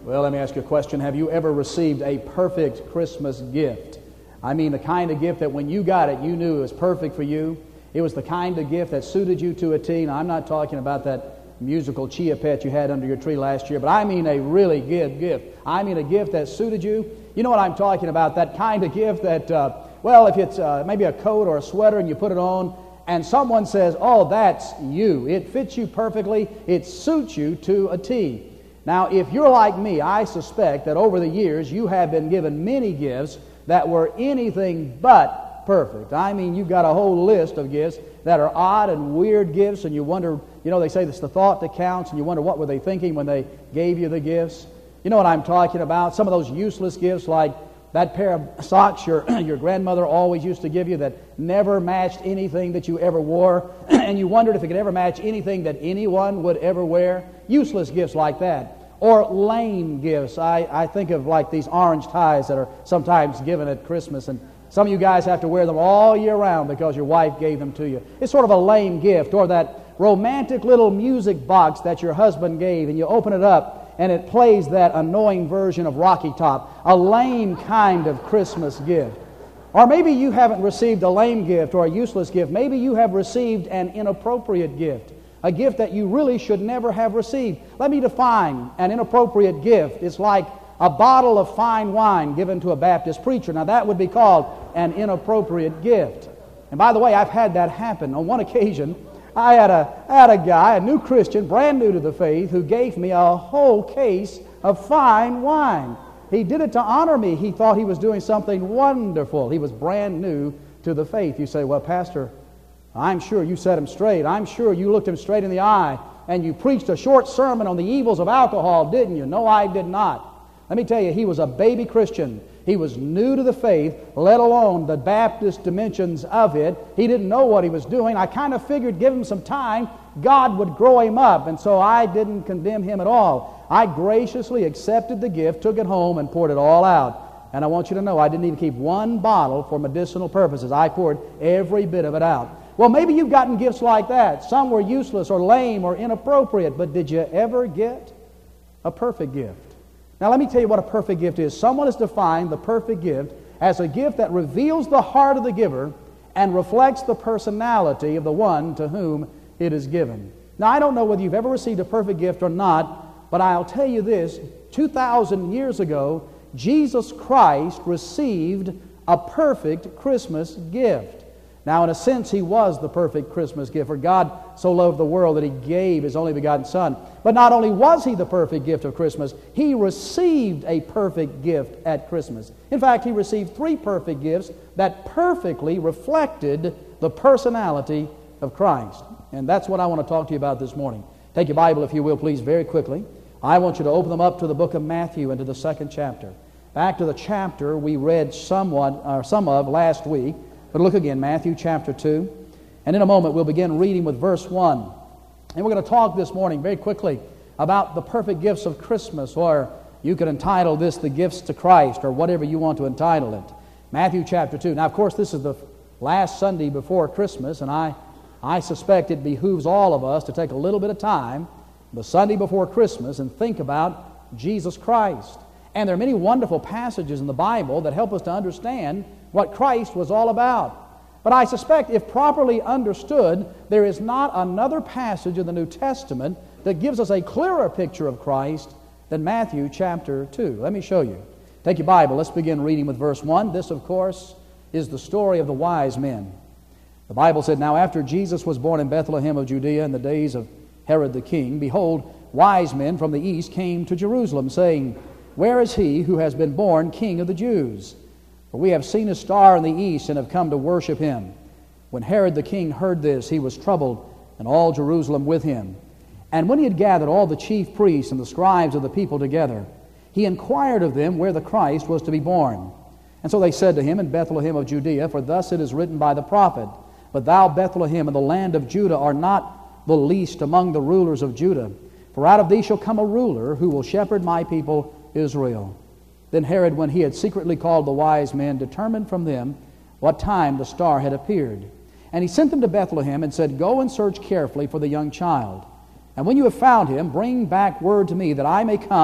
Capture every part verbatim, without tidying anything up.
Well, let me ask you a question. Have you ever received a perfect Christmas gift? I mean, the kind of gift that when you got it, you knew it was perfect for you. It was the kind of gift that suited you to a T. Now, I'm not talking about that musical Chia Pet you had under your tree last year, but I mean a really good gift. I mean a gift that suited you. You know what I'm talking about, that kind of gift that, uh, well, if it's uh, maybe a coat or a sweater and you put it on, and someone says, oh, that's you. It fits you perfectly. It suits you to a T. Now, if you're like me, I suspect that over the years you have been given many gifts that were anything but perfect. I mean, you've got a whole list of gifts that are odd and weird gifts, and you wonder, you know, they say it's the thought that counts, and you wonder what were they thinking when they gave you the gifts. You know what I'm talking about? Some of those useless gifts, like that pair of socks your, your grandmother always used to give you that never matched anything that you ever wore, and you wondered if it could ever match anything that anyone would ever wear. Useless gifts like that. Or lame gifts. I, I think of like these orange ties that are sometimes given at Christmas, and some of you guys have to wear them all year round because your wife gave them to you. It's sort of a lame gift. Or that romantic little music box that your husband gave, and you open it up, and it plays that annoying version of Rocky Top. A lame kind of Christmas gift. Or maybe you haven't received a lame gift or a useless gift. Maybe you have received an inappropriate gift. A gift that you really should never have received. Let me define an inappropriate gift. It's like a bottle of fine wine given to a Baptist preacher. Now that would be called an inappropriate gift. And by the way, I've had that happen. On one occasion, I had a, I had a guy, a new Christian, brand new to the faith, who gave me a whole case of fine wine. He did it to honor me. He thought he was doing something wonderful. He was brand new to the faith. You say, well, Pastor, I'm sure you set him straight. I'm sure you looked him straight in the eye and you preached a short sermon on the evils of alcohol, didn't you? No, I did not. Let me tell you, he was a baby Christian. He was new to the faith, let alone the Baptist dimensions of it. He didn't know what he was doing. I kind of figured give him some time, God would grow him up, and so I didn't condemn him at all. I graciously accepted the gift, took it home, and poured it all out. And I want you to know, I didn't even keep one bottle for medicinal purposes. I poured every bit of it out. Well, maybe you've gotten gifts like that. Some were useless or lame or inappropriate, but did you ever get a perfect gift? Now, let me tell you what a perfect gift is. Someone has defined the perfect gift as a gift that reveals the heart of the giver and reflects the personality of the one to whom it is given. Now, I don't know whether you've ever received a perfect gift or not, but I'll tell you this. two thousand years ago, Jesus Christ received a perfect Christmas gift. Now, in a sense, He was the perfect Christmas gift, for God so loved the world that He gave His only begotten Son. But not only was He the perfect gift of Christmas, He received a perfect gift at Christmas. In fact, He received three perfect gifts that perfectly reflected the personality of Christ. And that's what I want to talk to you about this morning. Take your Bible, if you will, please, very quickly. I want you to open them up to the book of Matthew and to the second chapter. Back to the chapter we read somewhat, or some of last week. But look again, Matthew chapter two. And in a moment, we'll begin reading with verse one. And we're going to talk this morning very quickly about the perfect gifts of Christmas, or you could entitle this The Gifts to Christ, or whatever you want to entitle it. Matthew chapter two. Now, of course, this is the last Sunday before Christmas, and I, I suspect it behooves all of us to take a little bit of time, the Sunday before Christmas, and think about Jesus Christ. And there are many wonderful passages in the Bible that help us to understand what Christ was all about. But I suspect if properly understood, there is not another passage in the New Testament that gives us a clearer picture of Christ than Matthew chapter two. Let me show you. Take your Bible. Let's begin reading with verse one. This, of course, is the story of the wise men. The Bible said, Now after Jesus was born in Bethlehem of Judea in the days of Herod the king, behold, wise men from the east came to Jerusalem, saying, Where is he who has been born King of the Jews? For we have seen a star in the east and have come to worship him. When Herod the king heard this, he was troubled, and all Jerusalem with him. And when he had gathered all the chief priests and the scribes of the people together, he inquired of them where the Christ was to be born. And so they said to him, In Bethlehem of Judea, for thus it is written by the prophet, But thou, Bethlehem, in the land of Judah, art not the least among the rulers of Judah. For out of thee shall come a ruler who will shepherd my people Israel. Then Herod, when he had secretly called the wise men, determined from them what time the star had appeared. And he sent them to Bethlehem and said, Go and search carefully for the young child. And when you have found him, bring back word to me, that I may come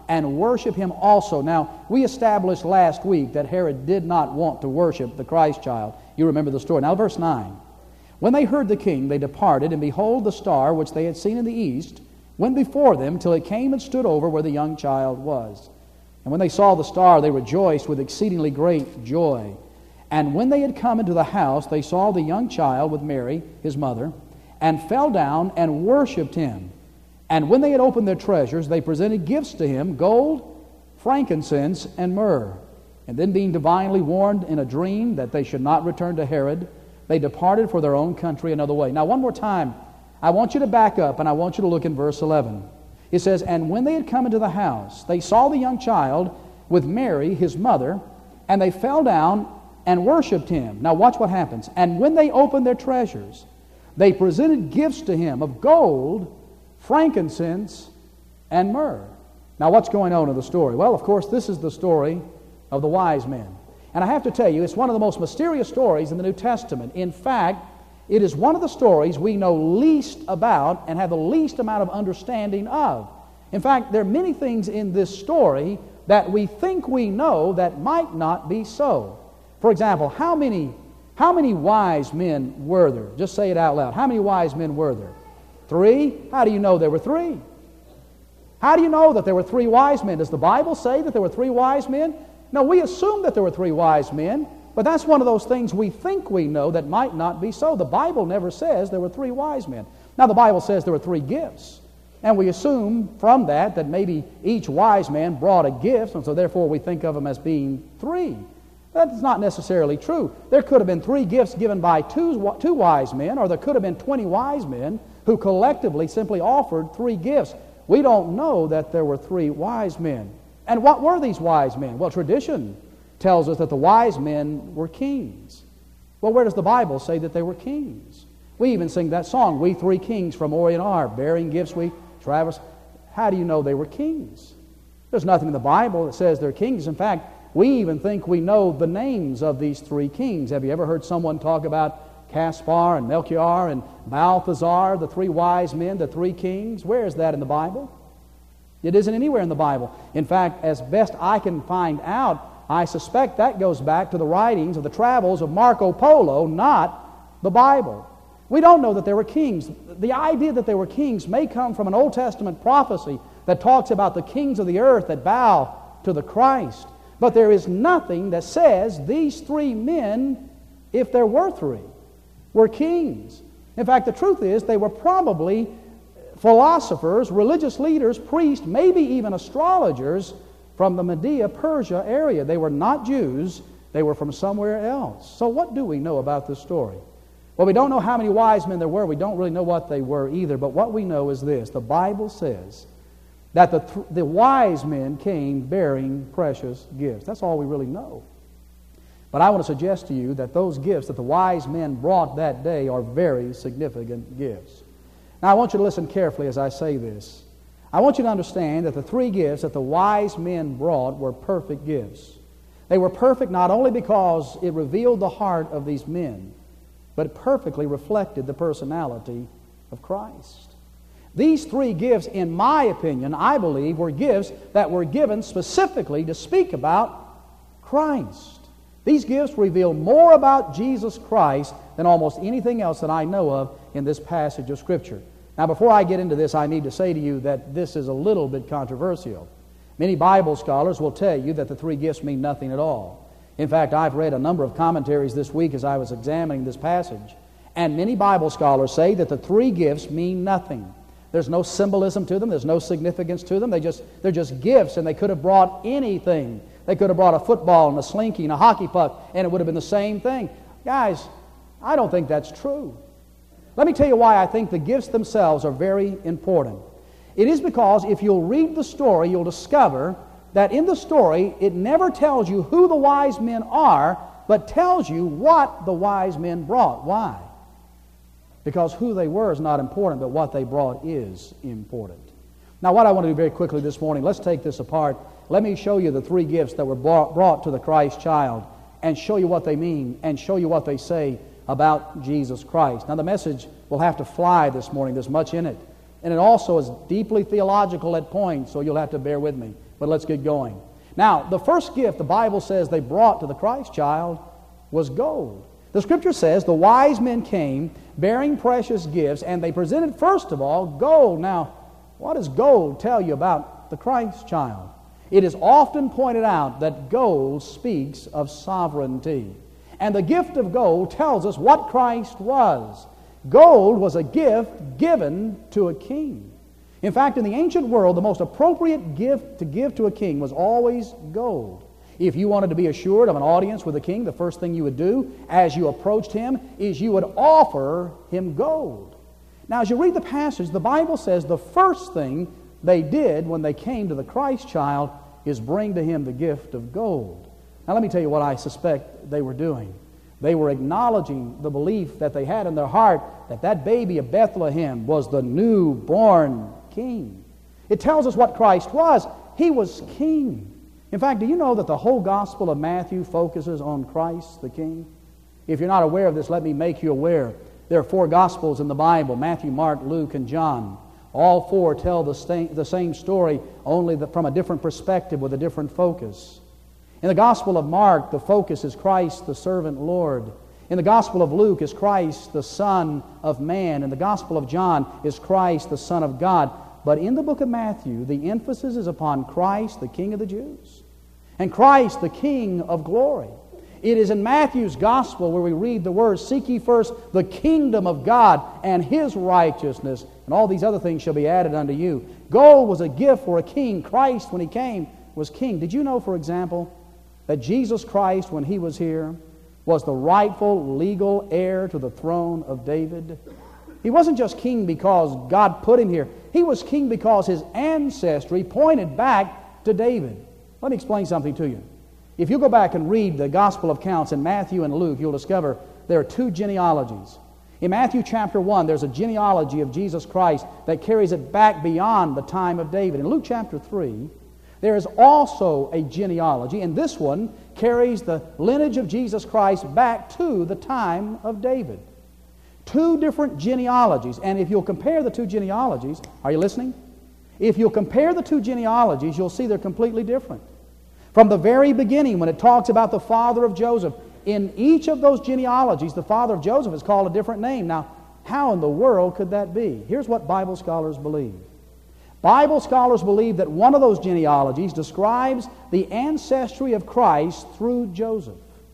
and worship him also. Now, we established last week that Herod did not want to worship the Christ child. You remember the story. Now, verse nine. When they heard the king, they departed, and behold, the star which they had seen in the east went before them till it came and stood over where the young child was. And when they saw the star, they rejoiced with exceedingly great joy. And when they had come into the house, they saw the young child with Mary, his mother, and fell down and worshipped him. And when they had opened their treasures, they presented gifts to him, gold, frankincense, and myrrh. And then being divinely warned in a dream that they should not return to Herod, they departed for their own country another way. Now, one more time, I want you to back up, and I want you to look in verse eleven. It says, and when they had come into the house, they saw the young child with Mary, his mother, and they fell down and worshipped him. Now, watch what happens. And when they opened their treasures, they presented gifts to him of gold, frankincense, and myrrh. Now, what's going on in the story? Well, of course, this is the story of the wise men. And I have to tell you, it's one of the most mysterious stories in the New Testament. In fact, it is one of the stories we know least about and have the least amount of understanding of. In fact, there are many things in this story that we think we know that might not be so. For example, how many, how many wise men were there? Just say it out loud. How many wise men were there? Three? How do you know there were three? How do you know that there were three wise men? Does the Bible say that there were three wise men? No, we assume that there were three wise men, but that's one of those things we think we know that might not be so. The Bible never says there were three wise men. Now, the Bible says there were three gifts, and we assume from that that maybe each wise man brought a gift, and so therefore we think of them as being three. That's not necessarily true. There could have been three gifts given by two, two wise men, or there could have been twenty wise men who collectively simply offered three gifts. We don't know that there were three wise men. And what were these wise men? Well, tradition tells us that the wise men were kings. Well, where does the Bible say that they were kings? We even sing that song, We Three Kings from Orient are, bearing gifts we traverse. How do you know they were kings? There's nothing in the Bible that says they're kings. In fact, we even think we know the names of these three kings. Have you ever heard someone talk about Caspar and Melchior and Balthazar, the three wise men, the three kings? Where is that in the Bible? It isn't anywhere in the Bible. In fact, as best I can find out, I suspect that goes back to the writings of the travels of Marco Polo, not the Bible. We don't know that there were kings. The idea that there were kings may come from an Old Testament prophecy that talks about the kings of the earth that bow to the Christ. But there is nothing that says these three men, if there were three, were kings. In fact, the truth is they were probably philosophers, religious leaders, priests, maybe even astrologers from the Media, Persia area. They were not Jews. They were from somewhere else. So what do we know about this story? Well, we don't know how many wise men there were. We don't really know what they were either. But what we know is this. The Bible says that the, th- the wise men came bearing precious gifts. That's all we really know. But I want to suggest to you that those gifts that the wise men brought that day are very significant gifts. Now, I want you to listen carefully as I say this. I want you to understand that the three gifts that the wise men brought were perfect gifts. They were perfect not only because it revealed the heart of these men, but it perfectly reflected the personality of Christ. These three gifts, in my opinion, I believe, were gifts that were given specifically to speak about Christ. These gifts reveal more about Jesus Christ than almost anything else that I know of in this passage of Scripture. Now, before I get into this, I need to say to you that this is a little bit controversial. Many Bible scholars will tell you that the three gifts mean nothing at all. In fact, I've read a number of commentaries this week as I was examining this passage, and many Bible scholars say that the three gifts mean nothing. There's no symbolism to them. There's no significance to them. They just, they're just gifts, and they could have brought anything. They could have brought a football and a slinky and a hockey puck, and it would have been the same thing. Guys, I don't think that's true. Let me tell you why I think the gifts themselves are very important. It is because if you'll read the story, you'll discover that in the story, it never tells you who the wise men are, but tells you what the wise men brought. Why? Because who they were is not important, but what they brought is important. Now, what I want to do very quickly this morning, let's take this apart. Let me show you the three gifts that were brought, brought to the Christ child, and show you what they mean, and show you what they say about Jesus Christ. Now, the message will have to fly this morning. There's much in it. And it also is deeply theological at points, so you'll have to bear with me. But let's get going. Now, the first gift the Bible says they brought to the Christ child was gold. The Scripture says the wise men came bearing precious gifts, and they presented first of all gold. Now, what does gold tell you about the Christ child? It is often pointed out that gold speaks of sovereignty. And the gift of gold tells us what Christ was. Gold was a gift given to a king. In fact, in the ancient world, the most appropriate gift to give to a king was always gold. If you wanted to be assured of an audience with a king, the first thing you would do as you approached him is you would offer him gold. Now, as you read the passage, the Bible says the first thing they did when they came to the Christ child is bring to him the gift of gold. Now, let me tell you what I suspect they were doing. They were acknowledging the belief that they had in their heart that that baby of Bethlehem was the newborn king. It tells us what Christ was. He was king. In fact, do you know that the whole Gospel of Matthew focuses on Christ the King? If you're not aware of this, let me make you aware. There are four Gospels in the Bible: Matthew, Mark, Luke, and John. All four tell the same, the same story, only the, from a different perspective with a different focus. In the Gospel of Mark, the focus is Christ the servant Lord. In the Gospel of Luke is Christ the Son of Man. In the Gospel of John is Christ the Son of God. But in the book of Matthew, the emphasis is upon Christ, the King of the Jews, and Christ, the King of glory. It is in Matthew's Gospel where we read the words, "Seek ye first the kingdom of God and His righteousness, and all these other things shall be added unto you." Gold was a gift for a king. Christ, when He came, was king. Did you know, for example, that Jesus Christ, when He was here, was the rightful legal heir to the throne of David? He wasn't just king because God put Him here. He was king because His ancestry pointed back to David. Let me explain something to you. If you go back and read the gospel accounts in Matthew and Luke, you'll discover there are two genealogies. In Matthew chapter one, there's a genealogy of Jesus Christ that carries it back beyond the time of David. In Luke chapter three, there is also a genealogy, and this one carries the lineage of Jesus Christ back to the time of David. Two different genealogies, and if you'll compare the two genealogies, are you listening? If you'll compare the two genealogies, you'll see they're completely different. From the very beginning, when it talks about the father of Joseph, in each of those genealogies, the father of Joseph is called a different name. Now, how in the world could that be? Here's what Bible scholars believe. Bible scholars believe that one of those genealogies describes the ancestry of Christ through Joseph.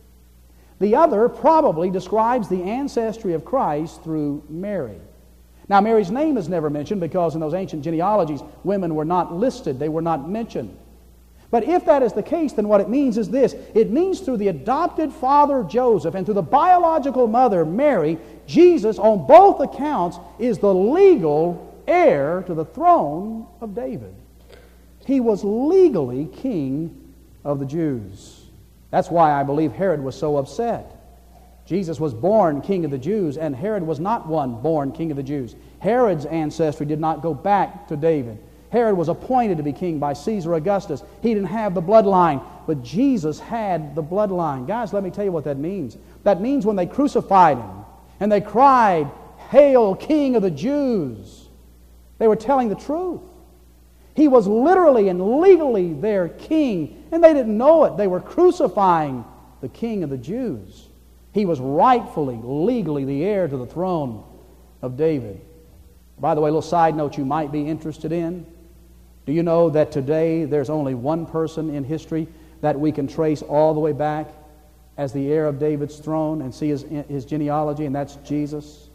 The other probably describes the ancestry of Christ through Mary. Now, Mary's name is never mentioned because in those ancient genealogies, women were not listed. They were not mentioned. But if that is the case, then what it means is this. It means through the adopted father Joseph and through the biological mother Mary, Jesus, on both accounts, is the legal heir to the throne of David. He was legally king of the Jews. That's why I believe Herod was so upset. Jesus was born king of the Jews, and Herod was not one born king of the Jews. Herod's ancestry did not go back to David. Herod was appointed to be king by Caesar Augustus. He didn't have the bloodline, but Jesus had the bloodline. Guys, let me tell you what that means. That means when they crucified Him and they cried, "Hail, King of the Jews," they were telling the truth. He was literally and legally their king, and they didn't know it. They were crucifying the King of the Jews. He was rightfully, legally the heir to the throne of David. By the way, a little side note you might be interested in. Do you know that today there's only one person in history that we can trace all the way back as the heir of David's throne and see his, his genealogy, and that's Jesus?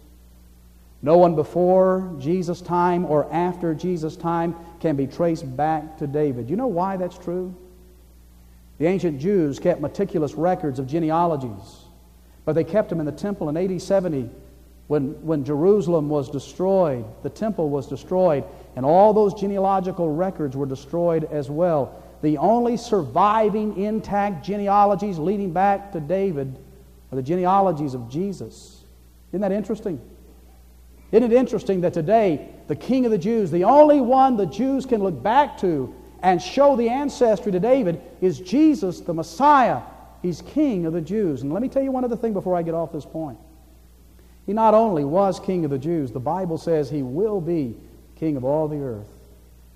No one before Jesus' time or after Jesus' time can be traced back to David. You know why that's true? The ancient Jews kept meticulous records of genealogies, but they kept them in the temple in A D seventy when, when Jerusalem was destroyed. The temple was destroyed, and all those genealogical records were destroyed as well. The only surviving intact genealogies leading back to David are the genealogies of Jesus. Isn't that interesting? Isn't it interesting that today, the King of the Jews, the only one the Jews can look back to and show the ancestry to David, is Jesus, the Messiah. He's King of the Jews. And let me tell you one other thing before I get off this point. He not only was King of the Jews, the Bible says He will be King of all the earth.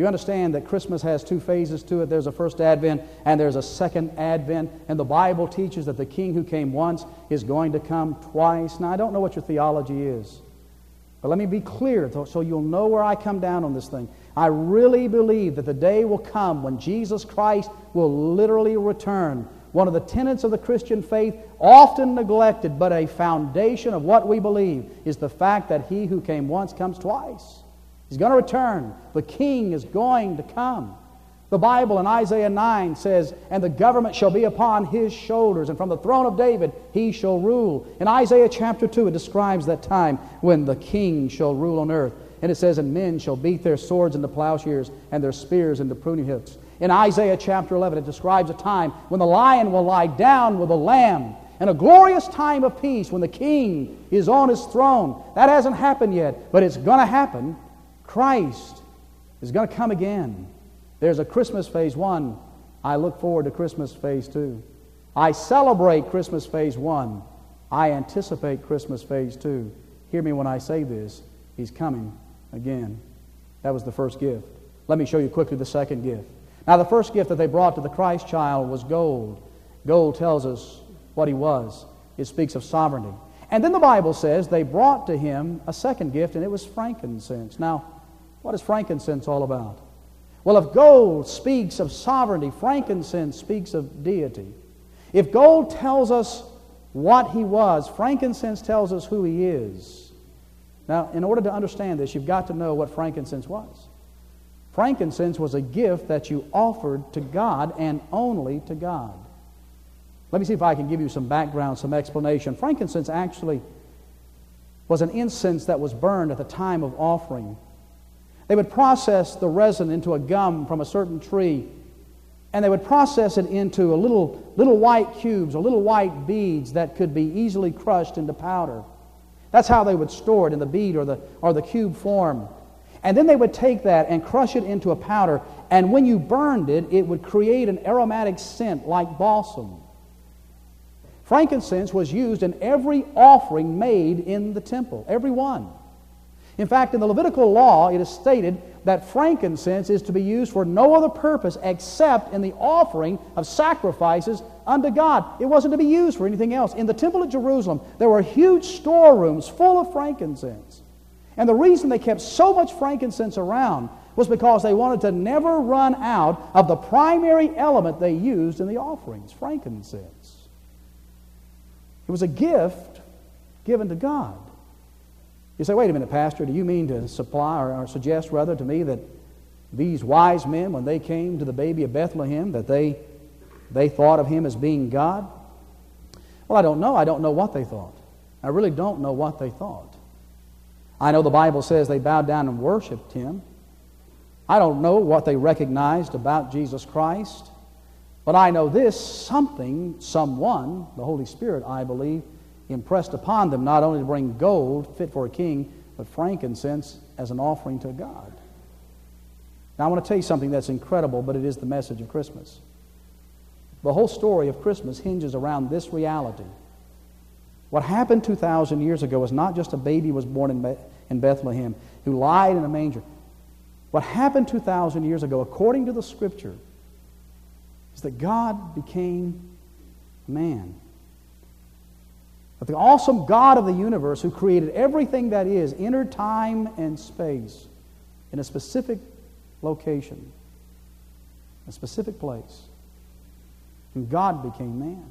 Do you understand that Christmas has two phases to it? There's a first Advent and there's a second Advent. And the Bible teaches that the King who came once is going to come twice. Now, I don't know what your theology is, but let me be clear so you'll know where I come down on this thing. I really believe that the day will come when Jesus Christ will literally return. One of the tenets of the Christian faith, often neglected, but a foundation of what we believe, is the fact that He who came once comes twice. He's going to return. The King is going to come. The Bible in Isaiah nine says, "And the government shall be upon His shoulders, and from the throne of David He shall rule." In Isaiah chapter two, it describes that time when the King shall rule on earth. And it says, "And men shall beat their swords into plowshares, and their spears into pruning hooks." In Isaiah chapter eleven, it describes a time when the lion will lie down with the lamb, and a glorious time of peace when the King is on His throne. That hasn't happened yet, but it's going to happen. Christ is going to come again. There's a Christmas phase one. I look forward to Christmas phase two. I celebrate Christmas phase one. I anticipate Christmas phase two. Hear me when I say this. He's coming again. That was the first gift. Let me show you quickly the second gift. Now, the first gift that they brought to the Christ child was gold. Gold tells us what He was. It speaks of sovereignty. And then the Bible says they brought to Him a second gift, and it was frankincense. Now, what is frankincense all about? Well, if gold speaks of sovereignty, frankincense speaks of deity. If gold tells us what He was, frankincense tells us who He is. Now, in order to understand this, you've got to know what frankincense was. Frankincense was a gift that you offered to God and only to God. Let me see if I can give you some background, some explanation. Frankincense actually was an incense that was burned at the time of offering. They would process the resin into a gum from a certain tree, and they would process it into a little, little white cubes or little white beads that could be easily crushed into powder. That's how they would store it, in the bead or the, or the cube form. And then they would take that and crush it into a powder, and when you burned it, it would create an aromatic scent like balsam. Frankincense was used in every offering made in the temple, every one. In fact, in the Levitical law, it is stated that frankincense is to be used for no other purpose except in the offering of sacrifices unto God. It wasn't to be used for anything else. In the temple at Jerusalem, there were huge storerooms full of frankincense. And the reason they kept so much frankincense around was because they wanted to never run out of the primary element they used in the offerings, frankincense. It was a gift given to God. You say, wait a minute, Pastor, do you mean to supply or, or suggest rather to me that these wise men, when they came to the baby of Bethlehem, that they, they thought of Him as being God? Well, I don't know. I don't know what they thought. I really don't know what they thought. I know the Bible says they bowed down and worshiped Him. I don't know what they recognized about Jesus Christ. But I know this, something, someone, the Holy Spirit, I believe, impressed upon them not only to bring gold fit for a king, but frankincense as an offering to God. Now I want to tell you something that's incredible, but it is the message of Christmas. The whole story of Christmas hinges around this reality. What happened two thousand years ago was not just a baby was born in, Be- in Bethlehem who lied in a manger. What happened two thousand years ago, according to the Scripture, is that God became man. But the awesome God of the universe, who created everything that is, entered time and space in a specific location, a specific place. And God became man.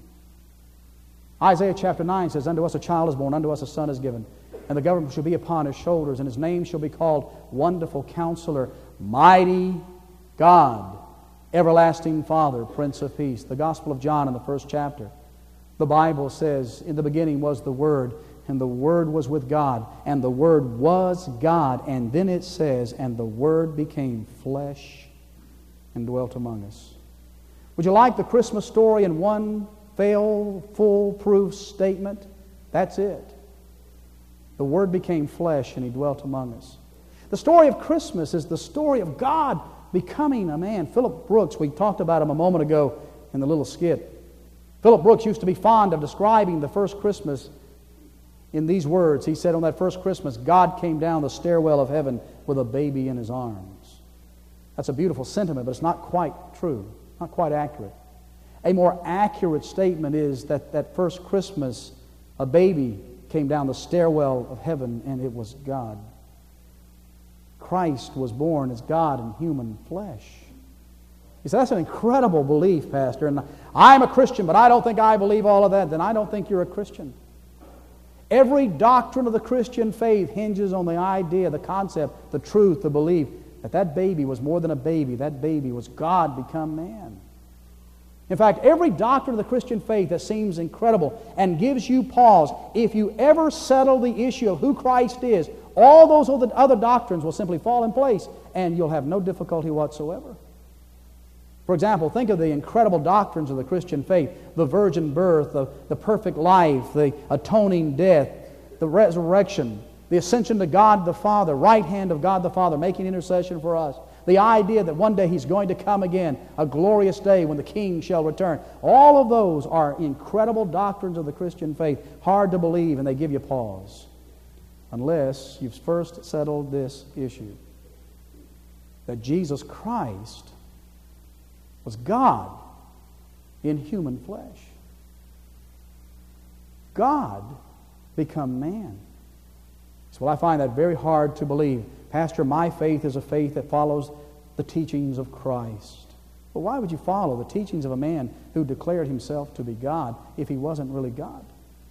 Isaiah chapter nine says, "Unto us a child is born, unto us a son is given, and the government shall be upon His shoulders, and His name shall be called Wonderful Counselor, Mighty God, Everlasting Father, Prince of Peace." The Gospel of John in the first chapter. The Bible says, "In the beginning was the Word, and the Word was with God, and the Word was God." And then it says, "And the Word became flesh and dwelt among us." Would you like the Christmas story in one fail, foolproof statement? That's it. The Word became flesh and He dwelt among us. The story of Christmas is the story of God becoming a man. Philip Brooks, we talked about him a moment ago in the little skit. Philip Brooks used to be fond of describing the first Christmas in these words. He said, on that first Christmas, God came down the stairwell of heaven with a baby in His arms. That's a beautiful sentiment, but it's not quite true, not quite accurate. A more accurate statement is that that first Christmas, a baby came down the stairwell of heaven, and it was God. Christ was born as God in human flesh. You say, that's an incredible belief, Pastor, and I'm a Christian, but I don't think I believe all of that. Then I don't think you're a Christian. Every doctrine of the Christian faith hinges on the idea, the concept, the truth, the belief that that baby was more than a baby. That baby was God become man. In fact, every doctrine of the Christian faith that seems incredible and gives you pause, if you ever settle the issue of who Christ is, all those other, other doctrines will simply fall in place, and you'll have no difficulty whatsoever. For example, think of the incredible doctrines of the Christian faith: the virgin birth, the, the perfect life, the atoning death, the resurrection, the ascension to God the Father, right hand of God the Father, making intercession for us. The idea that one day He's going to come again, a glorious day when the King shall return. All of those are incredible doctrines of the Christian faith, hard to believe, and they give you pause. Unless you've first settled this issue, that Jesus Christ was God in human flesh. God become man. So, well, I find that very hard to believe. Pastor, my faith is a faith that follows the teachings of Christ. Well, why would you follow the teachings of a man who declared himself to be God if he wasn't really God?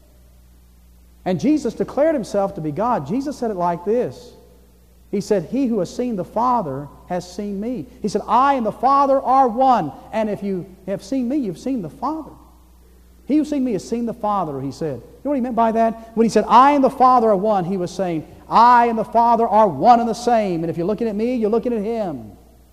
And Jesus declared himself to be God. Jesus said it like this. He said, "He who has seen the Father has seen me." He said, "I and the Father are one. And if you have seen me, you've seen the Father." He who's seen me has seen the Father, he said. You know what he meant by that? When he said, "I and the Father are one," he was saying, I and the Father are one and the same. And if you're looking at me, you're looking at Him.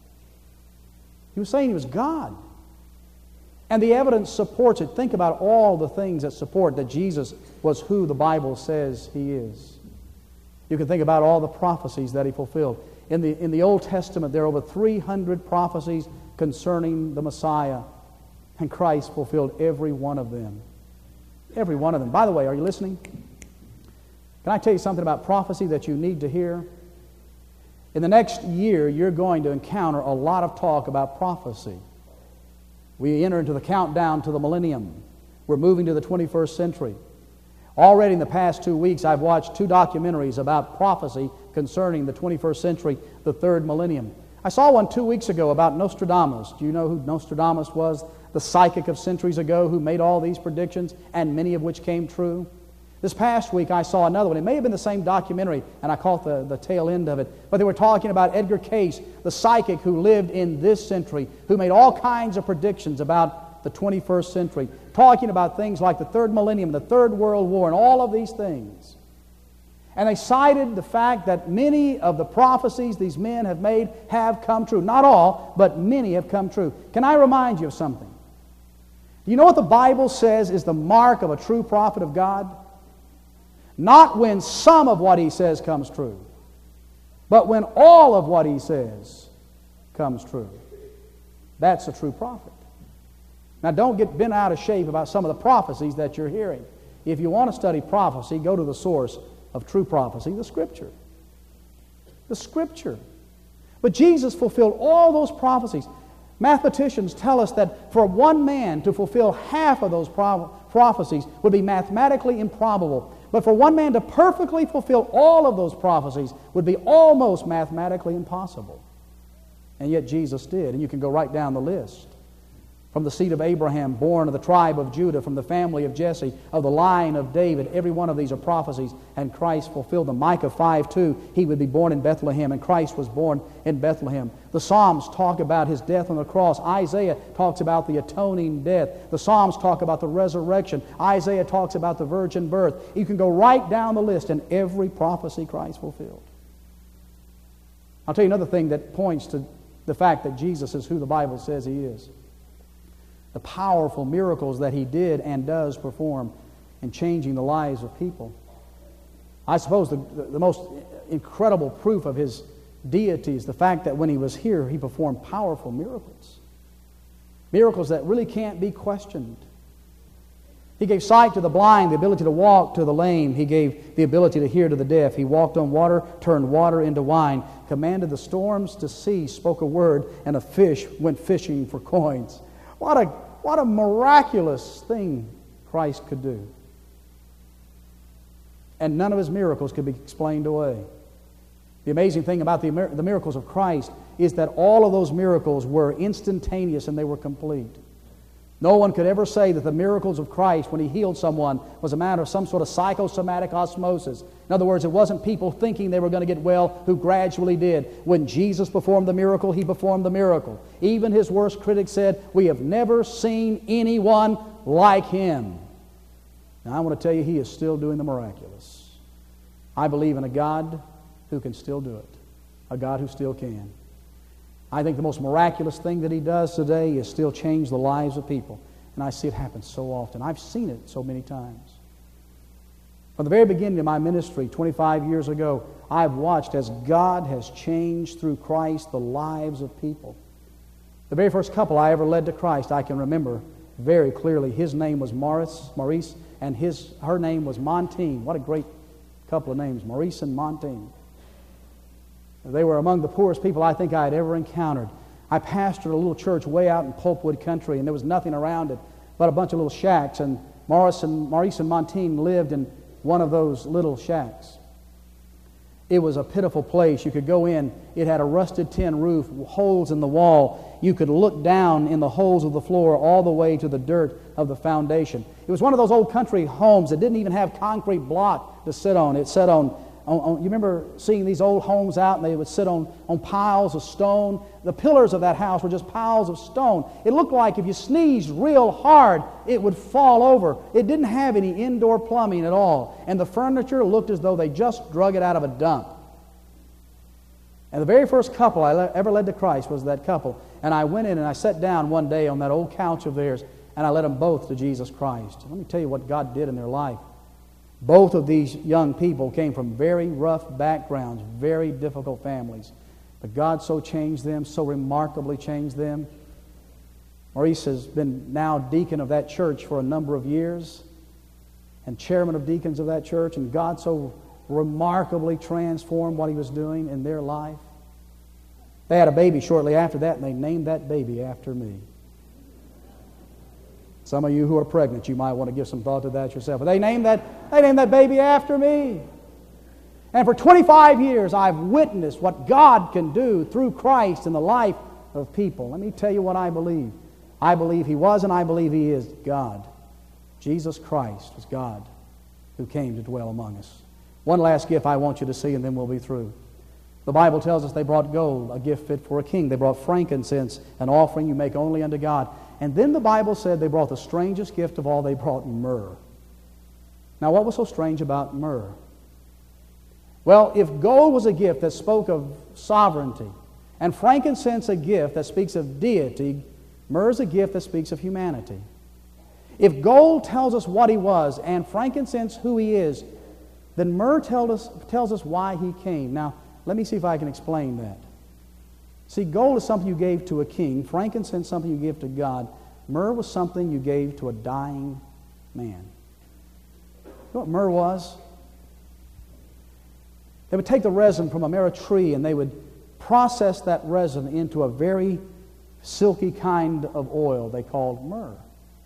He was saying He was God. And the evidence supports it. Think about all the things that support that Jesus was who the Bible says He is. You can think about all the prophecies that He fulfilled. In the, in the Old Testament, there are over three hundred prophecies concerning the Messiah. And Christ fulfilled every one of them. Every one of them. By the way, are you listening? Can I tell you something about prophecy that you need to hear? In the next year, you're going to encounter a lot of talk about prophecy. We enter into the countdown to the millennium. We're moving to the twenty-first century. Already in the past two weeks, I've watched two documentaries about prophecy concerning the twenty-first century, the third millennium. I saw one two weeks ago about Nostradamus. Do you know who Nostradamus was? The psychic of centuries ago who made all these predictions, and many of which came true. This past week I saw another one. It may have been the same documentary, and I caught the, the tail end of it. But they were talking about Edgar Cayce, the psychic who lived in this century, who made all kinds of predictions about the twenty-first century, talking about things like the third millennium, the third world war, and all of these things. And they cited the fact that many of the prophecies these men have made have come true. Not all, but many have come true. Can I remind you of something? Do you know what the Bible says is the mark of a true prophet of God? Not when some of what he says comes true, but when all of what he says comes true. That's a true prophet. Now, don't get bent out of shape about some of the prophecies that you're hearing. If you want to study prophecy, go to the source of true prophecy, the Scripture. The Scripture. But Jesus fulfilled all those prophecies. Mathematicians tell us that for one man to fulfill half of those pro- prophecies would be mathematically improbable. But for one man to perfectly fulfill all of those prophecies would be almost mathematically impossible. And yet Jesus did. And you can go right down the list. From the seed of Abraham, born of the tribe of Judah, from the family of Jesse, of the line of David. Every one of these are prophecies, and Christ fulfilled them. Micah five two, he would be born in Bethlehem, and Christ was born in Bethlehem. The Psalms talk about His death on the cross. Isaiah talks about the atoning death. The Psalms talk about the resurrection. Isaiah talks about the virgin birth. You can go right down the list, and every prophecy Christ fulfilled. I'll tell you another thing that points to the fact that Jesus is who the Bible says He is. The powerful miracles that He did and does perform in changing the lives of people. I suppose the, the, the most incredible proof of His deity is the fact that when He was here, He performed powerful miracles. Miracles that really can't be questioned. He gave sight to the blind, the ability to walk to the lame. He gave the ability to hear to the deaf. He walked on water, turned water into wine, commanded the storms to cease, spoke a word, and a fish went fishing for coins. What a, what a miraculous thing Christ could do. And none of His miracles could be explained away. The amazing thing about the, the miracles of Christ is that all of those miracles were instantaneous and they were complete. No one could ever say that the miracles of Christ when He healed someone was a matter of some sort of psychosomatic osmosis. In other words, it wasn't people thinking they were going to get well who gradually did. When Jesus performed the miracle, He performed the miracle. Even His worst critics said, "We have never seen anyone like Him." Now I want to tell you, He is still doing the miraculous. I believe in a God who can still do it. A God who still can. I think the most miraculous thing that He does today is still change the lives of people. And I see it happen so often. I've seen it so many times. From the very beginning of my ministry, twenty-five years ago, I've watched as God has changed through Christ the lives of people. The very first couple I ever led to Christ, I can remember very clearly. His name was Maurice, Maurice, and his her name was Montine. What a great couple of names, Maurice and Montine. They were among the poorest people I think I had ever encountered. I pastored a little church way out in Pulpwood country, and there was nothing around it but a bunch of little shacks, and Maurice and, Maurice and Montine lived in one of those little shacks. It was a pitiful place. You could go in. It had a rusted tin roof, holes in the wall. You could look down in the holes of the floor all the way to the dirt of the foundation. It was one of those old country homes that didn't even have concrete block to sit on. It sat on On, on, you remember seeing these old homes out, and they would sit on, on piles of stone. The pillars of that house were just piles of stone. It looked like if you sneezed real hard, it would fall over. It didn't have any indoor plumbing at all. And the furniture looked as though they just drug it out of a dump. And the very first couple I le- ever led to Christ was that couple. And I went in and I sat down one day on that old couch of theirs, and I led them both to Jesus Christ. Let me tell you what God did in their life. Both of these young people came from very rough backgrounds, very difficult families. But God so changed them, so remarkably changed them. Maurice has been now deacon of that church for a number of years and chairman of deacons of that church, and God so remarkably transformed what He was doing in their life. They had a baby shortly after that, and they named that baby after me. Some of you who are pregnant, you might want to give some thought to that yourself. But they named that, they named that baby after me. And for twenty-five years, I've witnessed what God can do through Christ in the life of people. Let me tell you what I believe. I believe He was, and I believe He is God. Jesus Christ was God who came to dwell among us. One last gift I want you to see, and then we'll be through. The Bible tells us they brought gold, a gift fit for a king. They brought frankincense, an offering you make only unto God. And then the Bible said they brought the strangest gift of all. They brought myrrh. Now, what was so strange about myrrh? Well, if gold was a gift that spoke of sovereignty, and frankincense a gift that speaks of deity, myrrh is a gift that speaks of humanity. If gold tells us what He was, and frankincense who He is, then myrrh tells us, tells us why He came. Now, let me see if I can explain that. See, gold is something you gave to a king. Frankincense, something you give to God. Myrrh was something you gave to a dying man. You know what myrrh was? They would take the resin from a myrrh tree, and they would process that resin into a very silky kind of oil they called myrrh.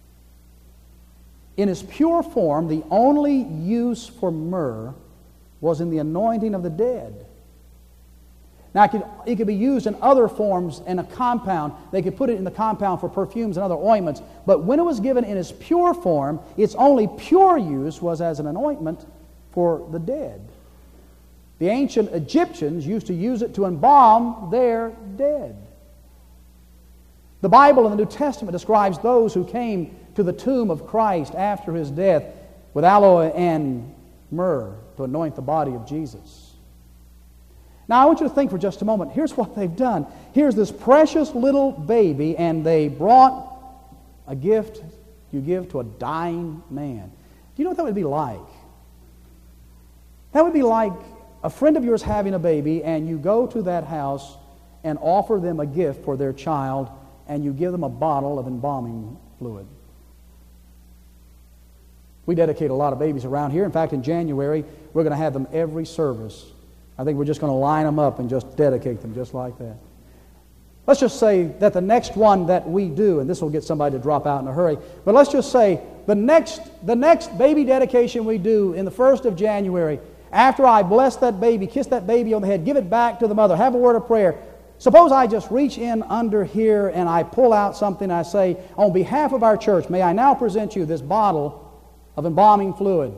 In its pure form, the only use for myrrh was in the anointing of the dead. Now, it could, it could be used in other forms in a compound. They could put it in the compound for perfumes and other ointments. But when it was given in its pure form, its only pure use was as an anointment for the dead. The ancient Egyptians used to use it to embalm their dead. The Bible in the New Testament describes those who came to the tomb of Christ after His death with aloe and myrrh to anoint the body of Jesus. Now, I want you to think for just a moment. Here's what they've done. Here's this precious little baby, and they brought a gift you give to a dying man. Do you know what that would be like? That would be like a friend of yours having a baby, and you go to that house and offer them a gift for their child, and you give them a bottle of embalming fluid. We dedicate a lot of babies around here. In fact, in January, we're going to have them every service. I think we're just going to line them up and just dedicate them just like that. Let's just say that the next one that we do, and this will get somebody to drop out in a hurry, but let's just say the next, the next baby dedication we do in the first of January, after I bless that baby, kiss that baby on the head, give it back to the mother, have a word of prayer, suppose I just reach in under here and I pull out something, I say, on behalf of our church, may I now present you this bottle of embalming fluid.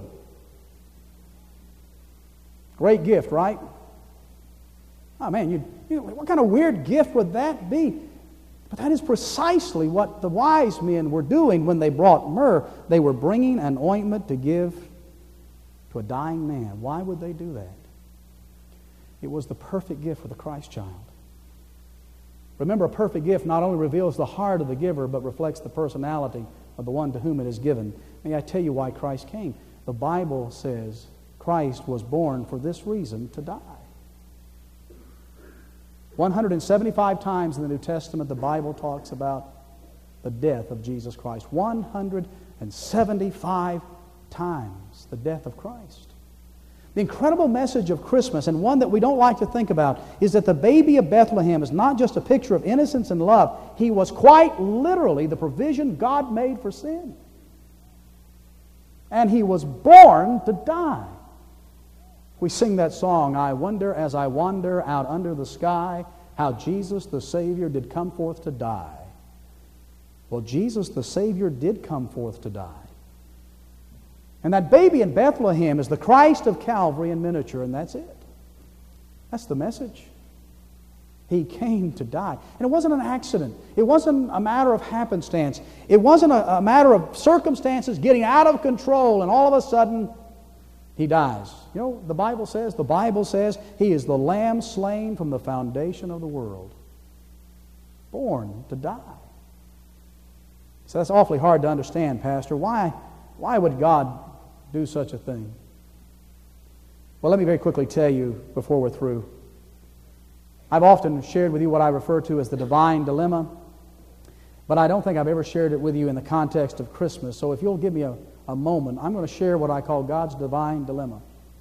Great gift, right? Oh man, you, you know, what kind of weird gift would that be? But that is precisely what the wise men were doing when they brought myrrh. They were bringing an ointment to give to a dying man. Why would they do that? It was the perfect gift for the Christ child. Remember, a perfect gift not only reveals the heart of the giver, but reflects the personality of the one to whom it is given. May I tell you why Christ came? The Bible says Christ was born for this reason, to die. one hundred seventy-five times in the New Testament, the Bible talks about the death of Jesus Christ. one hundred seventy-five times the death of Christ. The incredible message of Christmas, and one that we don't like to think about, is that the baby of Bethlehem is not just a picture of innocence and love. He was quite literally the provision God made for sin. And He was born to die. We sing that song, I wonder as I wander out under the sky, how Jesus the Savior did come forth to die. Well, Jesus the Savior did come forth to die. And that baby in Bethlehem is the Christ of Calvary in miniature, and that's it. That's the message. He came to die. And it wasn't an accident. It wasn't a matter of happenstance. It wasn't a, a matter of circumstances getting out of control, and all of a sudden, He dies. You know, the Bible says, the Bible says, He is the Lamb slain from the foundation of the world. Born to die. So that's awfully hard to understand, Pastor. Why, why would God do such a thing? Well, let me very quickly tell you before we're through. I've often shared with you what I refer to as the divine dilemma, but I don't think I've ever shared it with you in the context of Christmas. So if you'll give me a, a moment, I'm going to share what I call God's divine dilemma.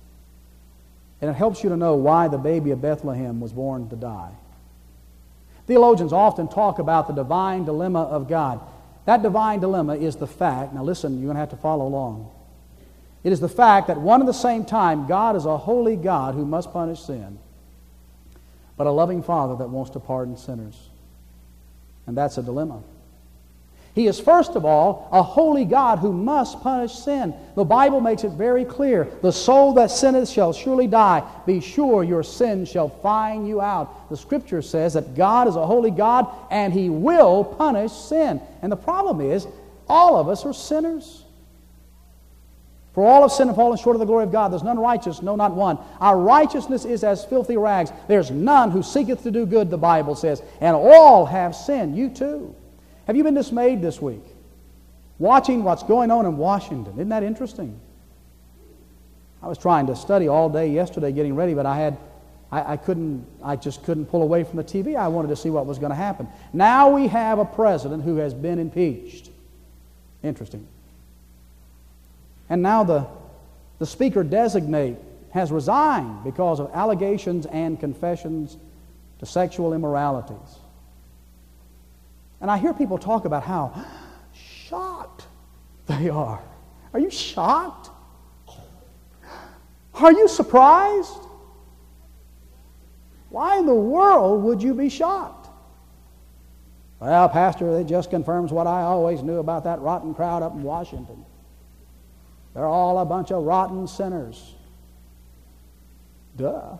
And it helps you to know why the baby of Bethlehem was born to die. Theologians often talk about the divine dilemma of God. That divine dilemma is the fact, now listen, you're going to have to follow along. It is the fact that one and the same time, God is a holy God who must punish sin, but a loving Father that wants to pardon sinners. And that's a dilemma. He is, first of all, a holy God who must punish sin. The Bible makes it very clear. The soul that sinneth shall surely die. Be sure your sin shall find you out. The Scripture says that God is a holy God and He will punish sin. And the problem is, all of us are sinners. For all have sinned and fallen short of the glory of God. There's none righteous, no, not one. Our righteousness is as filthy rags. There's none who seeketh to do good, the Bible says. And all have sinned. You too. Have you been dismayed this week? Watching what's going on in Washington. Isn't that interesting? I was trying to study all day yesterday getting ready, but I had I, I couldn't I just couldn't pull away from the T V. I wanted to see what was going to happen. Now we have a president who has been impeached. Interesting. And now the, the speaker designate has resigned because of allegations and confessions to sexual immoralities. And I hear people talk about how shocked they are. Are you shocked? Are you surprised? Why in the world would you be shocked? Well, Pastor, it just confirms what I always knew about that rotten crowd up in Washington. They're all a bunch of rotten sinners. Duh. Of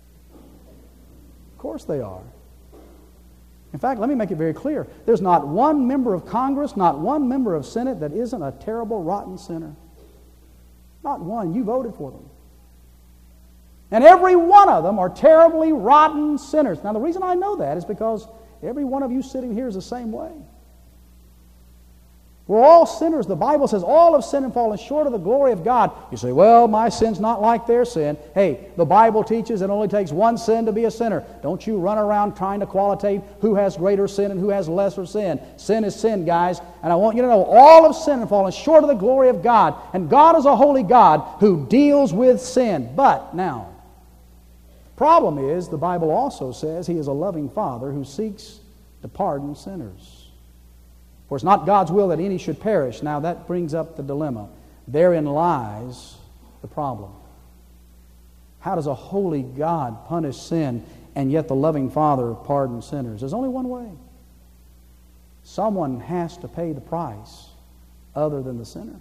course they are. In fact, let me make it very clear. There's not one member of Congress, not one member of Senate that isn't a terrible, rotten sinner. Not one. You voted for them. And every one of them are terribly rotten sinners. Now, the reason I know that is because every one of you sitting here is the same way. We're all sinners. The Bible says all have sinned and fallen short of the glory of God. You say, well, my sin's not like their sin. Hey, the Bible teaches it only takes one sin to be a sinner. Don't you run around trying to qualitate who has greater sin and who has lesser sin. Sin is sin, guys. And I want you to know all have sinned and fallen short of the glory of God. And God is a holy God who deals with sin. But now, the problem is the Bible also says He is a loving Father who seeks to pardon sinners. For it's not God's will that any should perish. Now that brings up the dilemma. Therein lies the problem. How does a holy God punish sin and yet the loving Father pardon sinners? There's only one way. Someone has to pay the price other than the sinner.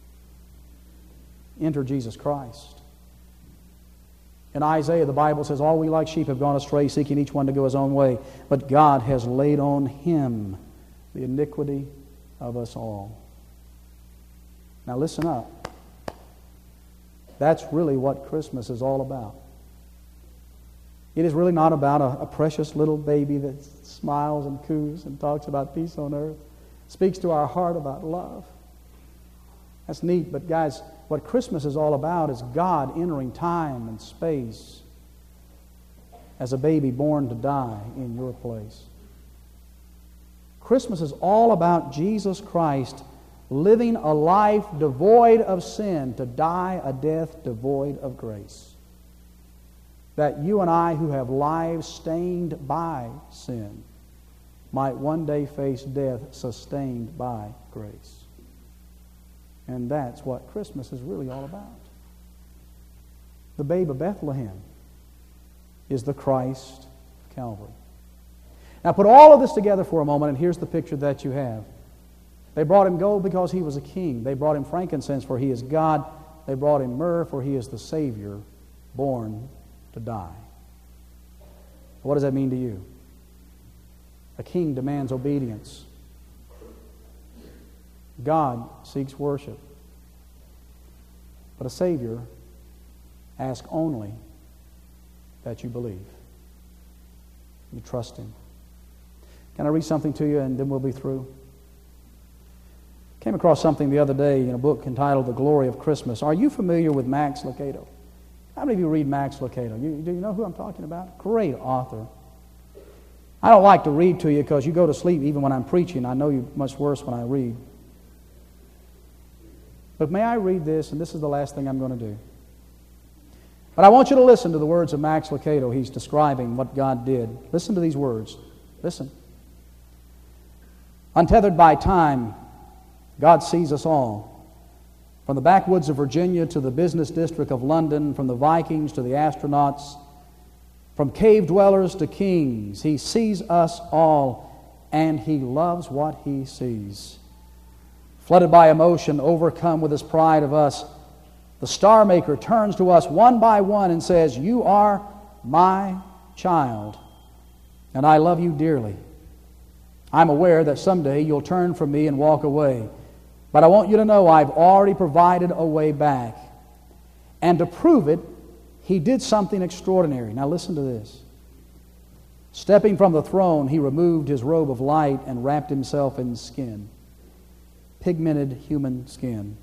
Enter Jesus Christ. In Isaiah, the Bible says, all we like sheep have gone astray, seeking each one to go his own way. But God has laid on Him the iniquity of us all. Now listen up. That's really what Christmas is all about. It is really not about a, a precious little baby that smiles and coos and talks about peace on earth, speaks to our heart about love. That's neat, but guys, what Christmas is all about is God entering time and space as a baby born to die in your place. Christmas is all about Jesus Christ living a life devoid of sin to die a death devoid of grace. That you and I, who have lives stained by sin, might one day face death sustained by grace. And that's what Christmas is really all about. The babe of Bethlehem is the Christ of Calvary. Now put all of this together for a moment, and here's the picture that you have. They brought Him gold because He was a king. They brought Him frankincense, for He is God. They brought Him myrrh, for He is the Savior born to die. What does that mean to you? A king demands obedience. God seeks worship. But a Savior asks only that you believe. You trust Him. Can I read something to you and then we'll be through? Came across something the other day in a book entitled The Glory of Christmas. Are you familiar with Max Lucado? How many of you read Max Lucado? You, do you know who I'm talking about? Great author. I don't like to read to you because you go to sleep even when I'm preaching. I know you much worse when I read. But may I read this, and this is the last thing I'm going to do. But I want you to listen to the words of Max Lucado. He's describing what God did. Listen to these words. Listen. Untethered by time, God sees us all. From the backwoods of Virginia to the business district of London, from the Vikings to the astronauts, from cave dwellers to kings, He sees us all, and He loves what He sees. Flooded by emotion, overcome with His pride of us, the Star Maker turns to us one by one and says, "You are my child, and I love you dearly. I'm aware that someday you'll turn from me and walk away. But I want you to know I've already provided a way back." And to prove it, He did something extraordinary. Now listen to this. Stepping from the throne, He removed His robe of light and wrapped Himself in skin. Pigmented human skin.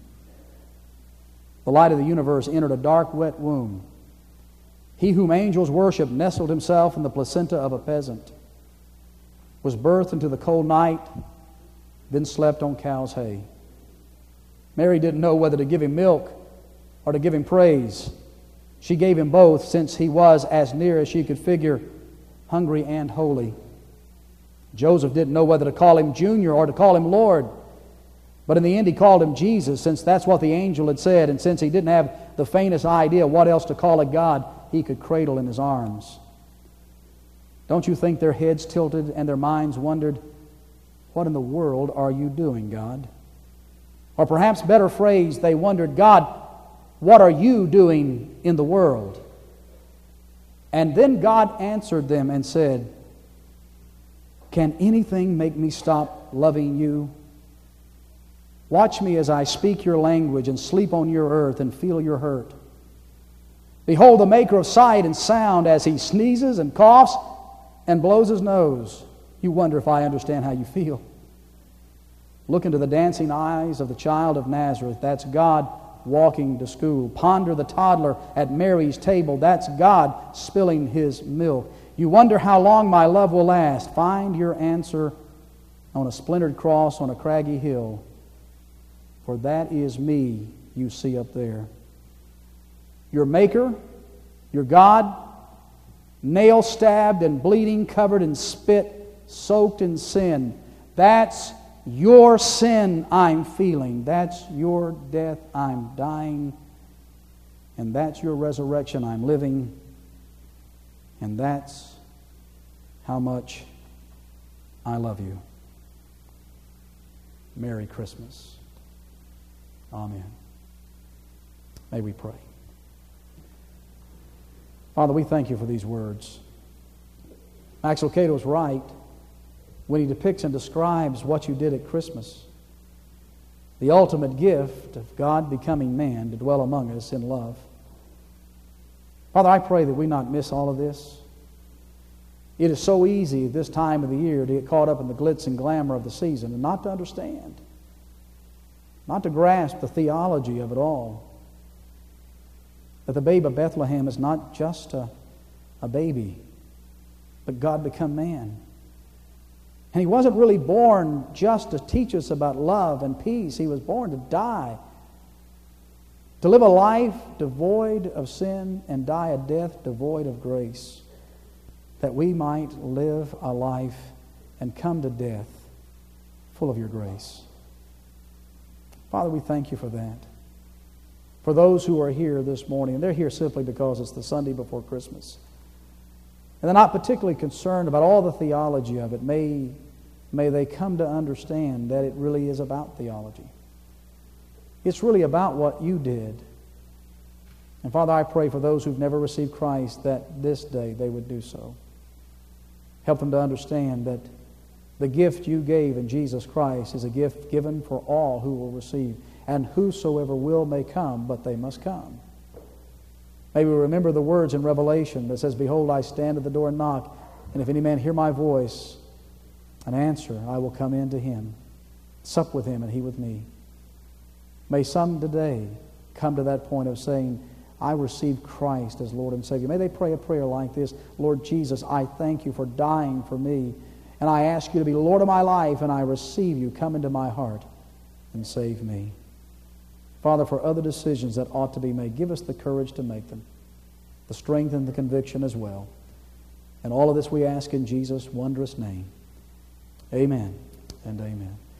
The light of the universe entered a dark, wet womb. He whom angels worship nestled Himself in the placenta of a peasant, was birthed into the cold night, then slept on cow's hay. Mary didn't know whether to give Him milk or to give Him praise. She gave Him both, since He was, as near as she could figure, hungry and holy. Joseph didn't know whether to call Him Junior or to call Him Lord. But in the end, he called Him Jesus, since that's what the angel had said, and since he didn't have the faintest idea what else to call a God He could cradle in His arms. Don't you think their heads tilted and their minds wondered, "What in the world are you doing, God?" Or perhaps better phrase, they wondered, "God, what are you doing in the world?" And then God answered them and said, "Can anything make me stop loving you? Watch me as I speak your language and sleep on your earth and feel your hurt. Behold the maker of sight and sound as he sneezes and coughs and blows his nose. You wonder if I understand how you feel. Look into the dancing eyes of the child of Nazareth. That's God walking to school. Ponder the toddler at Mary's table. That's God spilling His milk. You wonder how long my love will last. Find your answer on a splintered cross on a craggy hill. For that is me you see up there. Your Maker, your God, nail-stabbed and bleeding, covered in spit, soaked in sin. That's your sin I'm feeling. That's your death I'm dying. And that's your resurrection I'm living. And that's how much I love you. Merry Christmas. Amen. May we pray. Father, we thank you for these words. Max Lucado is right when he depicts and describes what you did at Christmas. The ultimate gift of God becoming man to dwell among us in love. Father, I pray that we not miss all of this. It is so easy at this time of the year to get caught up in the glitz and glamour of the season and not to understand, not to grasp the theology of it all. That the babe of Bethlehem is not just a, a baby, but God become man. And He wasn't really born just to teach us about love and peace. He was born to die, to live a life devoid of sin and die a death devoid of grace, that we might live a life and come to death full of your grace. Father, we thank you for that. For those who are here this morning, and they're here simply because it's the Sunday before Christmas, and they're not particularly concerned about all the theology of it, may, may they come to understand that it really is about theology. It's really about what you did. And Father, I pray for those who've never received Christ that this day they would do so. Help them to understand that the gift you gave in Jesus Christ is a gift given for all who will receive. And whosoever will may come, but they must come. May we remember the words in Revelation that says, Behold, I stand at the door and knock, and if any man hear my voice and answer, I will come in to him, sup with him, and he with me. May some today come to that point of saying, I receive Christ as Lord and Savior. May they pray a prayer like this: Lord Jesus, I thank you for dying for me, and I ask you to be Lord of my life, and I receive you. Come into my heart and save me. Father, for other decisions that ought to be made, give us the courage to make them, the strength and the conviction as well. And all of this we ask in Jesus' wondrous name. Amen and amen.